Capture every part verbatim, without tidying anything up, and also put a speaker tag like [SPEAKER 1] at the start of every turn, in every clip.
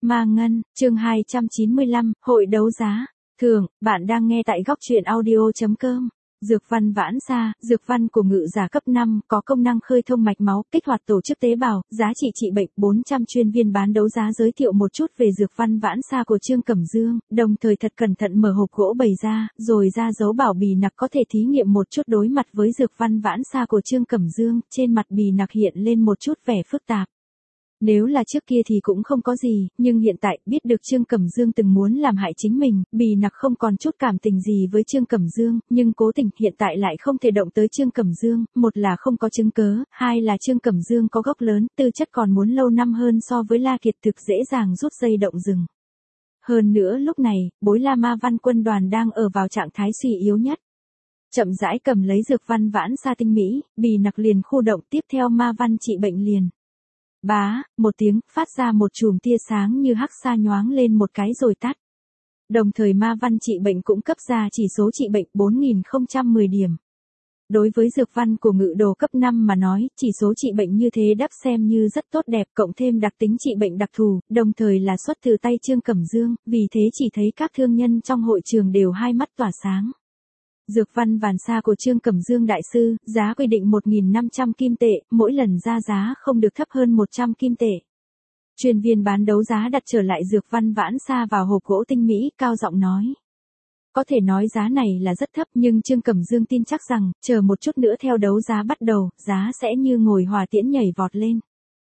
[SPEAKER 1] Ma Ngân, chương hai trăm chín mươi lăm, hội đấu giá. Thường, bạn đang nghe tại góc truyện audio chấm com. Dược văn vãn xa, dược văn của ngự giả cấp năm, có công năng khơi thông mạch máu, kích hoạt tổ chức tế bào, giá trị trị bệnh, bốn trăm chuyên viên bán đấu giá giới thiệu một chút về dược văn vãn xa của Trương Cẩm Dương, đồng thời thật cẩn thận mở hộp gỗ bày ra, rồi ra dấu bảo bì nặc có thể thí nghiệm một chút đối mặt với dược văn vãn xa của Trương Cẩm Dương, trên mặt bì nặc hiện lên một chút vẻ phức tạp. Nếu là trước kia thì cũng không có gì, nhưng hiện tại biết được Trương Cẩm Dương từng muốn làm hại chính mình, bì nặc không còn chút cảm tình gì với Trương Cẩm Dương, nhưng cố tình hiện tại lại không thể động tới Trương Cẩm Dương, một là không có chứng cớ, hai là Trương Cẩm Dương có gốc lớn, tư chất còn muốn lâu năm hơn so với La Kiệt thực dễ dàng rút dây động rừng. Hơn nữa lúc này, bối La Ma Văn quân đoàn đang ở vào trạng thái suy yếu nhất. Chậm rãi cầm lấy dược văn vãn xa tinh mỹ, bì nặc liền khu động tiếp theo ma văn trị bệnh liền. Bá, một tiếng, phát ra một chùm tia sáng như hắc sa nhoáng lên một cái rồi tắt. Đồng thời ma văn trị bệnh cũng cấp ra chỉ số trị bệnh bốn nghìn không trăm mười điểm. Đối với dược văn của ngự đồ cấp năm mà nói, chỉ số trị bệnh như thế đắp xem như rất tốt đẹp, cộng thêm đặc tính trị bệnh đặc thù, đồng thời là xuất từ tay Trương Cẩm Dương, vì thế chỉ thấy các thương nhân trong hội trường đều hai mắt tỏa sáng. Dược văn vàn sa của Trương Cẩm Dương đại sư, giá quy định một nghìn năm trăm kim tệ, mỗi lần ra giá không được thấp hơn một trăm kim tệ. Chuyên viên bán đấu giá đặt trở lại dược văn vãn sa vào hộp gỗ tinh mỹ, cao giọng nói. Có thể nói giá này là rất thấp nhưng Trương Cẩm Dương tin chắc rằng, chờ một chút nữa theo đấu giá bắt đầu, giá sẽ như ngồi hỏa tiễn nhảy vọt lên.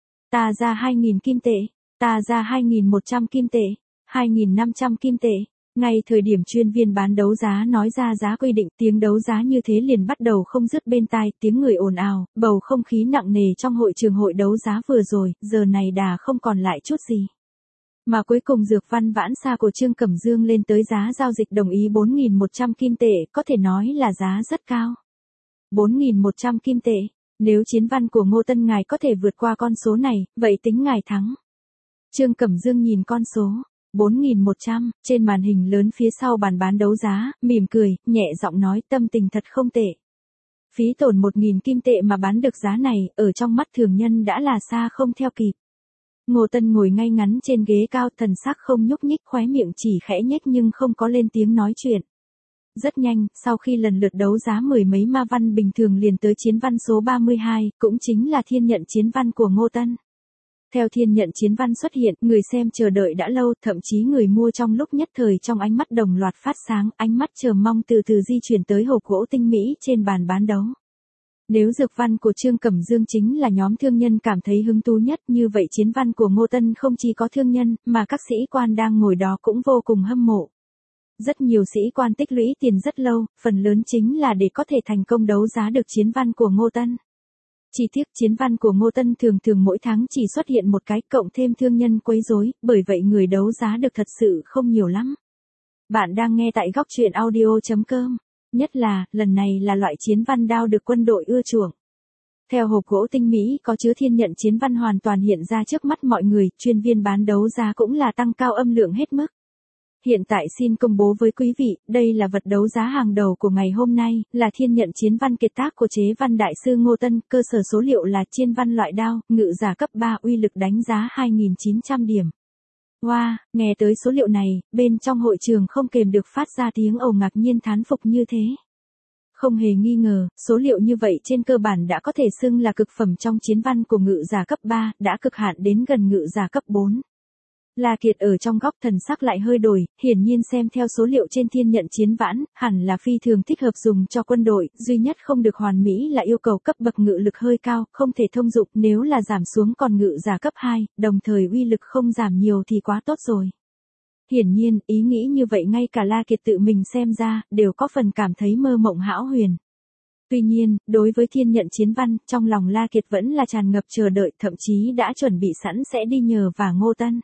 [SPEAKER 1] Ta ra hai nghìn kim tệ, ta ra hai nghìn một trăm kim tệ, hai nghìn năm trăm kim tệ. Ngay thời điểm chuyên viên bán đấu giá nói ra giá quy định, tiếng đấu giá như thế liền bắt đầu không dứt bên tai, tiếng người ồn ào, bầu không khí nặng nề trong hội trường hội đấu giá vừa rồi, giờ này đà không còn lại chút gì. Mà cuối cùng dược văn vãn xa của Trương Cẩm Dương lên tới giá giao dịch đồng ý bốn nghìn một trăm kim tệ, có thể nói là giá rất cao. bốn nghìn một trăm kim tệ, nếu chiến văn của Ngô Tân ngài có thể vượt qua con số này, vậy tính ngài thắng. Trương Cẩm Dương nhìn con số. bốn nghìn một trăm, trên màn hình lớn phía sau bàn bán đấu giá, mỉm cười, nhẹ giọng nói tâm tình thật không tệ. Phí tổn một nghìn kim tệ mà bán được giá này, ở trong mắt thường nhân đã là xa không theo kịp. Ngô Tân ngồi ngay ngắn trên ghế cao, thần sắc không nhúc nhích, khóe miệng chỉ khẽ nhếch nhưng không có lên tiếng nói chuyện. Rất nhanh, sau khi lần lượt đấu giá mười mấy ma văn bình thường liền tới chiến văn số ba mươi hai, cũng chính là thiên nhận chiến văn của Ngô Tân. Theo thiên nhận chiến văn xuất hiện, người xem chờ đợi đã lâu, thậm chí người mua trong lúc nhất thời trong ánh mắt đồng loạt phát sáng, ánh mắt chờ mong từ từ di chuyển tới hộp gỗ tinh mỹ trên bàn bán đấu. Nếu dược văn của Trương Cẩm Dương chính là nhóm thương nhân cảm thấy hứng thú nhất, như vậy chiến văn của Ngô Tân không chỉ có thương nhân, mà các sĩ quan đang ngồi đó cũng vô cùng hâm mộ. Rất nhiều sĩ quan tích lũy tiền rất lâu, phần lớn chính là để có thể thành công đấu giá được chiến văn của Ngô Tân. Chỉ tiếc chiến văn của Ngô Tân thường thường mỗi tháng chỉ xuất hiện một cái, cộng thêm thương nhân quấy rối, bởi vậy người đấu giá được thật sự không nhiều lắm. Bạn đang nghe tại góc truyện audio chấm com. Nhất là, lần này là loại chiến văn đao được quân đội ưa chuộng. Theo hộp gỗ tinh mỹ có chứa thiên nhận chiến văn hoàn toàn hiện ra trước mắt mọi người, chuyên viên bán đấu giá cũng là tăng cao âm lượng hết mức. Hiện tại xin công bố với quý vị, đây là vật đấu giá hàng đầu của ngày hôm nay, là thiên nhận chiến văn kiệt tác của chế văn đại sư Ngô Tân, cơ sở số liệu là chiên văn loại đao, ngự giả cấp ba, uy lực đánh giá hai nghìn chín trăm điểm. Wow, nghe tới số liệu này, bên trong hội trường không kềm được phát ra tiếng ồ ngạc nhiên thán phục như thế. Không hề nghi ngờ, số liệu như vậy trên cơ bản đã có thể xưng là cực phẩm trong chiến văn của ngự giả cấp ba, đã cực hạn đến gần ngự giả cấp bốn. La Kiệt ở trong góc thần sắc lại hơi đổi, hiển nhiên xem theo số liệu trên thiên nhận chiến vãn, hẳn là phi thường thích hợp dùng cho quân đội, duy nhất không được hoàn mỹ là yêu cầu cấp bậc ngự lực hơi cao, không thể thông dụng, nếu là giảm xuống còn ngự giả cấp hai, đồng thời uy lực không giảm nhiều thì quá tốt rồi. Hiển nhiên, ý nghĩ như vậy ngay cả La Kiệt tự mình xem ra, đều có phần cảm thấy mơ mộng hão huyền. Tuy nhiên, đối với thiên nhận chiến văn, trong lòng La Kiệt vẫn là tràn ngập chờ đợi, thậm chí đã chuẩn bị sẵn sẽ đi nhờ và Ngô Tân.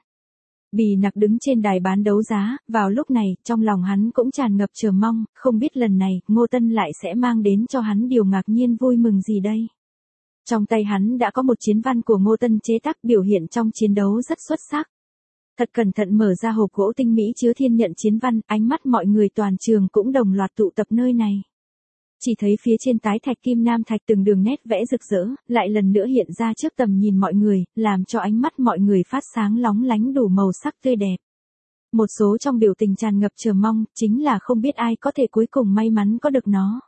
[SPEAKER 1] Bì nặc đứng trên đài bán đấu giá, vào lúc này, trong lòng hắn cũng tràn ngập chờ mong, không biết lần này, Ngô Tân lại sẽ mang đến cho hắn điều ngạc nhiên vui mừng gì đây. Trong tay hắn đã có một chiến văn của Ngô Tân chế tác biểu hiện trong chiến đấu rất xuất sắc. Thật cẩn thận mở ra hộp gỗ tinh mỹ chứa thiên nhận chiến văn, ánh mắt mọi người toàn trường cũng đồng loạt tụ tập nơi này. Chỉ thấy phía trên tái thạch kim nam thạch từng đường nét vẽ rực rỡ, lại lần nữa hiện ra trước tầm nhìn mọi người, làm cho ánh mắt mọi người phát sáng lóng lánh đủ màu sắc tươi đẹp. Một số trong biểu tình tràn ngập chờ mong, chính là không biết ai có thể cuối cùng may mắn có được nó.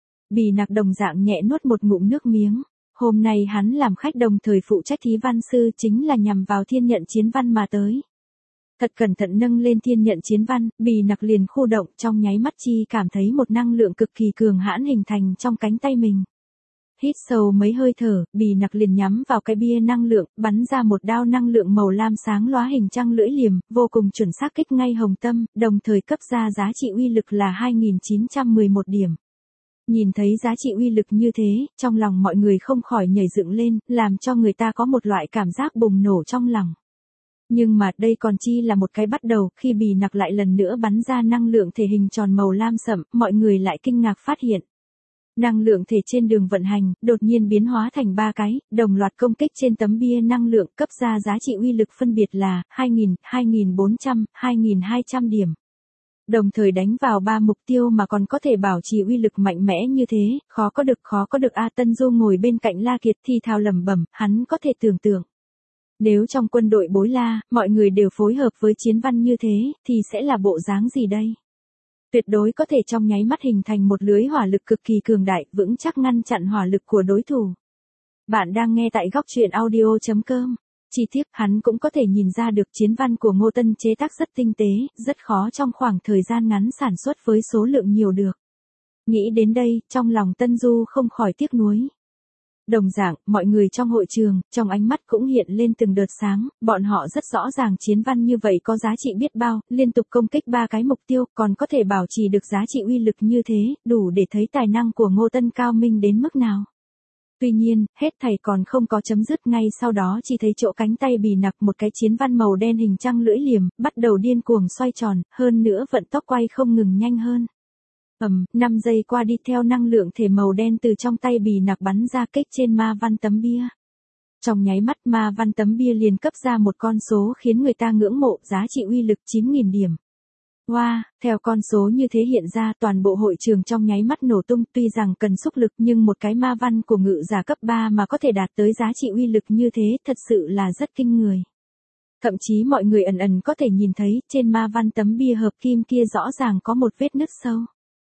[SPEAKER 1] Bì Nặc đồng dạng nhẹ nuốt một ngụm nước miếng. Hôm nay hắn làm khách đồng thời phụ trách thí văn sư chính là nhằm vào thiên nhận chiến văn mà tới. Thật cẩn thận nâng lên thiên nhận chiến văn, Bì Nặc liền khu động, trong nháy mắt chi cảm thấy một năng lượng cực kỳ cường hãn hình thành trong cánh tay mình. Hít sâu mấy hơi thở, Bì Nặc liền nhắm vào cái bia năng lượng, bắn ra một đao năng lượng màu lam sáng lóa hình trăng lưỡi liềm, vô cùng chuẩn xác kích ngay hồng tâm, đồng thời cấp ra giá trị uy lực là hai nghìn chín trăm mười một điểm. Nhìn thấy giá trị uy lực như thế, trong lòng mọi người không khỏi nhảy dựng lên, làm cho người ta có một loại cảm giác bùng nổ trong lòng. Nhưng mà đây còn chi là một cái bắt đầu, khi Bì Nặc lại lần nữa bắn ra năng lượng thể hình tròn màu lam sẫm, mọi người lại kinh ngạc phát hiện. Năng lượng thể trên đường vận hành, đột nhiên biến hóa thành ba cái, đồng loạt công kích trên tấm bia năng lượng cấp ra giá trị uy lực phân biệt là hai nghìn, hai nghìn bốn trăm, hai nghìn hai trăm điểm. Đồng thời đánh vào ba mục tiêu mà còn có thể bảo trì uy lực mạnh mẽ như thế, khó có được khó có được A Tân Du ngồi bên cạnh La Kiệt thì thào lẩm bẩm, hắn có thể tưởng tượng. Nếu trong quân đội Bối La, mọi người đều phối hợp với chiến văn như thế, thì sẽ là bộ dáng gì đây? Tuyệt đối có thể trong nháy mắt hình thành một lưới hỏa lực cực kỳ cường đại, vững chắc ngăn chặn hỏa lực của đối thủ. Bạn đang nghe tại góc truyện audio chấm com. Chi tiết hắn cũng có thể nhìn ra được chiến văn của Ngô Tân chế tác rất tinh tế, rất khó trong khoảng thời gian ngắn sản xuất với số lượng nhiều được. Nghĩ đến đây, trong lòng Tân Du không khỏi tiếc nuối. Đồng dạng, mọi người trong hội trường, trong ánh mắt cũng hiện lên từng đợt sáng, bọn họ rất rõ ràng chiến văn như vậy có giá trị biết bao, liên tục công kích ba cái mục tiêu, còn có thể bảo trì được giá trị uy lực như thế, đủ để thấy tài năng của Ngô Tân cao minh đến mức nào. Tuy nhiên, hết thảy còn không có chấm dứt, ngay sau đó chỉ thấy chỗ cánh tay Bì Nặc một cái chiến văn màu đen hình trăng lưỡi liềm, bắt đầu điên cuồng xoay tròn, hơn nữa vận tốc quay không ngừng nhanh hơn. Ầm, năm giây qua đi theo năng lượng thể màu đen từ trong tay Bì Nặc bắn ra kích trên ma văn tấm bia. Trong nháy mắt ma văn tấm bia liền cấp ra một con số khiến người ta ngưỡng mộ, giá trị uy lực chín nghìn điểm. Wow, theo con số như thế hiện ra toàn bộ hội trường trong nháy mắt nổ tung, tuy rằng cần xúc lực nhưng một cái ma văn của ngự giả cấp ba mà có thể đạt tới giá trị uy lực như thế thật sự là rất kinh người. Thậm chí mọi người ẩn ẩn có thể nhìn thấy trên ma văn tấm bia hợp kim kia rõ ràng có một vết nứt sâu.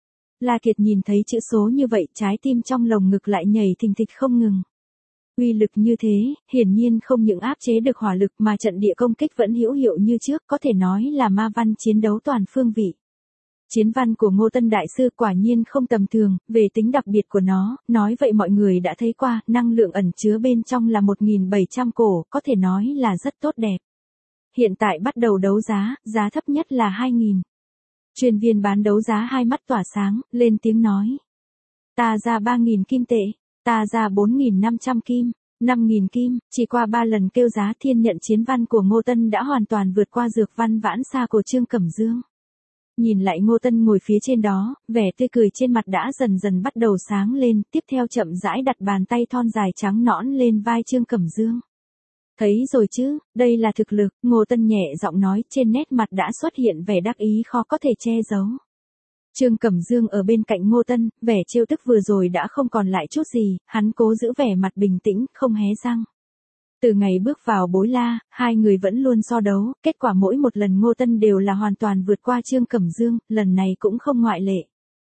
[SPEAKER 1] La Kiệt nhìn thấy chữ số như vậy, trái tim trong lồng ngực lại nhảy thình thịch không ngừng. Uy lực như thế, hiển nhiên không những áp chế được hỏa lực mà trận địa công kích vẫn hữu hiệu như trước, có thể nói là ma văn chiến đấu toàn phương vị. Chiến văn của Ngô Tân Đại Sư quả nhiên không tầm thường, về tính đặc biệt của nó, nói vậy mọi người đã thấy qua, năng lượng ẩn chứa bên trong là một nghìn bảy trăm cổ, có thể nói là rất tốt đẹp. Hiện tại bắt đầu đấu giá, giá thấp nhất là hai nghìn. Chuyên viên bán đấu giá hai mắt tỏa sáng, lên tiếng nói. Ta ra ba nghìn kim tệ, ta ra bốn nghìn năm trăm kim, năm nghìn kim, chỉ qua ba lần kêu giá thiên nhận chiến văn của Ngô Tân đã hoàn toàn vượt qua dược văn vãn xa của Trương Cẩm Dương. Nhìn lại Ngô Tân ngồi phía trên đó, vẻ tươi cười trên mặt đã dần dần bắt đầu sáng lên, tiếp theo chậm rãi đặt bàn tay thon dài trắng nõn lên vai Trương Cẩm Dương. Thấy rồi chứ, đây là thực lực, Ngô Tân nhẹ giọng nói, trên nét mặt đã xuất hiện vẻ đắc ý khó có thể che giấu. Trương Cẩm Dương ở bên cạnh Ngô Tân, vẻ trêu tức vừa rồi đã không còn lại chút gì, hắn cố giữ vẻ mặt bình tĩnh, không hé răng. Từ ngày bước vào Bối La, hai người vẫn luôn so đấu, kết quả mỗi một lần Ngô Tân đều là hoàn toàn vượt qua Trương Cẩm Dương, lần này cũng không ngoại lệ.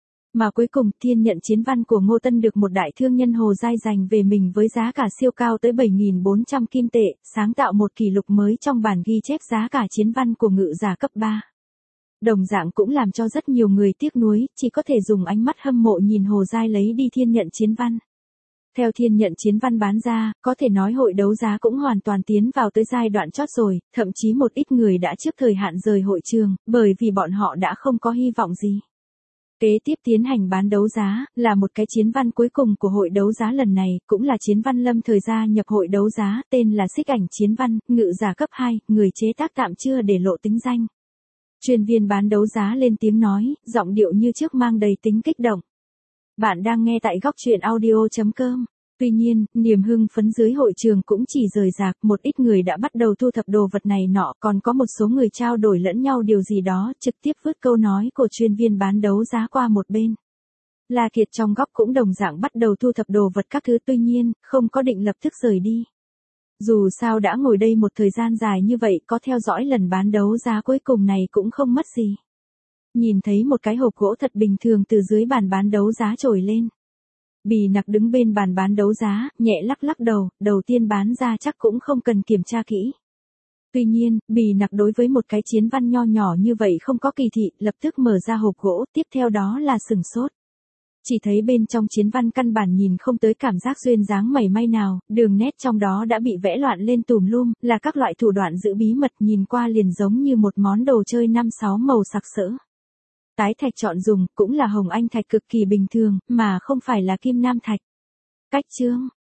[SPEAKER 1] Mà cuối cùng, thiên nhận chiến văn của Ngô Tân được một đại thương nhân Hồ Giai giành về mình với giá cả siêu cao tới bảy nghìn bốn trăm kim tệ, sáng tạo một kỷ lục mới trong bản ghi chép giá cả chiến văn của ngự giả cấp ba. Đồng dạng cũng làm cho rất nhiều người tiếc nuối, chỉ có thể dùng ánh mắt hâm mộ nhìn Hồ Giai lấy đi thiên nhận chiến văn. Theo thiên nhận chiến văn bán ra, có thể nói hội đấu giá cũng hoàn toàn tiến vào tới giai đoạn chót rồi, thậm chí một ít người đã trước thời hạn rời hội trường, bởi vì bọn họ đã không có hy vọng gì. Kế tiếp tiến hành bán đấu giá, là một cái chiến văn cuối cùng của hội đấu giá lần này, cũng là chiến văn lâm thời gia nhập hội đấu giá, tên là Xích Ảnh Chiến Văn, ngự giả cấp hai, người chế tác tạm chưa để lộ tính danh. Chuyên viên bán đấu giá lên tiếng nói, giọng điệu như trước mang đầy tính kích động. Bạn đang nghe tại góc truyện audio chấm com. Tuy nhiên, niềm hưng phấn dưới hội trường cũng chỉ rời rạc, một ít người đã bắt đầu thu thập đồ vật này nọ, còn có một số người trao đổi lẫn nhau điều gì đó, trực tiếp vứt câu nói của chuyên viên bán đấu giá qua một bên. La Kiệt trong góc cũng đồng dạng bắt đầu thu thập đồ vật các thứ, tuy nhiên, không có định lập tức rời đi. Dù sao đã ngồi đây một thời gian dài như vậy, có theo dõi lần bán đấu giá cuối cùng này cũng không mất gì. Nhìn thấy một cái hộp gỗ thật bình thường từ dưới bàn bán đấu giá trồi lên. Bì Nặc đứng bên bàn bán đấu giá, nhẹ lắc lắc đầu, đầu tiên bán ra chắc cũng không cần kiểm tra kỹ. Tuy nhiên, Bì Nặc đối với một cái chiến văn nho nhỏ như vậy không có kỳ thị, lập tức mở ra hộp gỗ, tiếp theo đó là sừng sốt. Chỉ thấy bên trong chiến văn căn bản nhìn không tới cảm giác duyên dáng mảy may nào, đường nét trong đó đã bị vẽ loạn lên tùm lum, là các loại thủ đoạn giữ bí mật, nhìn qua liền giống như một món đồ chơi năm sáu màu sặc sỡ. Tái thạch chọn dùng cũng là hồng anh thạch cực kỳ bình thường, mà không phải là kim nam thạch. Cách chương